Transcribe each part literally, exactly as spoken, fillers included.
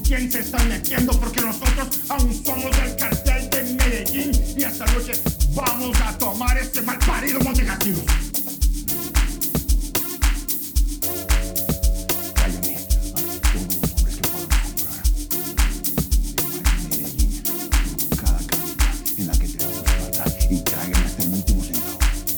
quién se están metiendo, porque nosotros aún somos el cartel de Medellín y esta noche vamos a tomar este mal parido Montecasinos. Cállame a todos los hombres que puedan comprar en Medellín, cada camita en la que tenemos plata y traigan hasta el último centavo.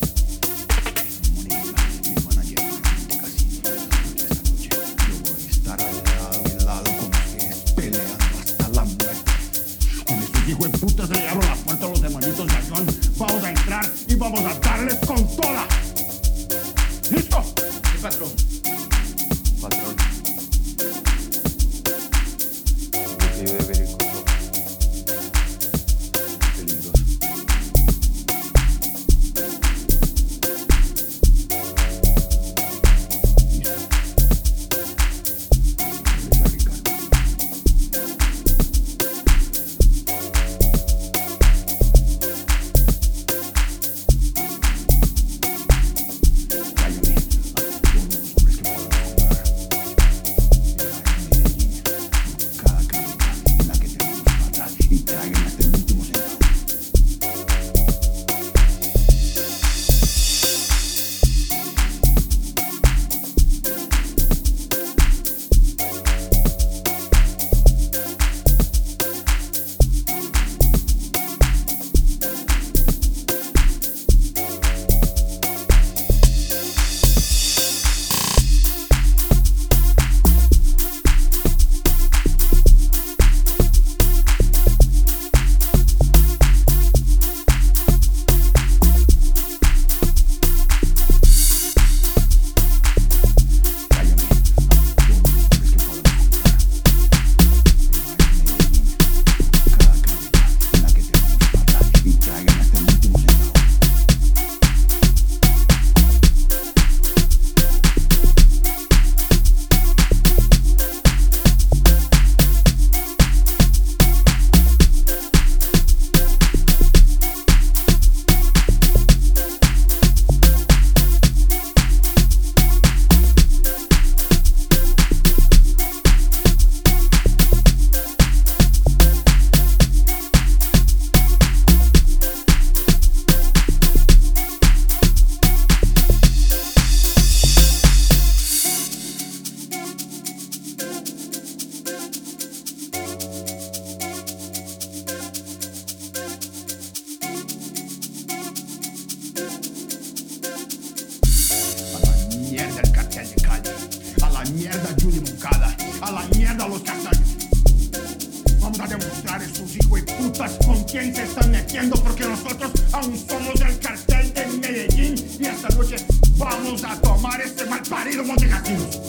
Me van a llevar a Montecasinos esta noche. Yo voy a estar al lado y lado con ustedes peleando hasta la muerte. Con estos hijos de putas se le abro la puerta a los hermanitos de Ayón. Vamos a entrar y vamos a darles con toda. ¿Listo? Sí, patrón. Patrón, yo debe venir con todo. Peligroso. Mierda Judy Moncada, a la mierda los castaños. Vamos a demostrar a estos hijos de putas con quién se están metiendo, porque nosotros aún somos el cartel de Medellín y esta noche vamos a tomar este mal parido Montecasinos.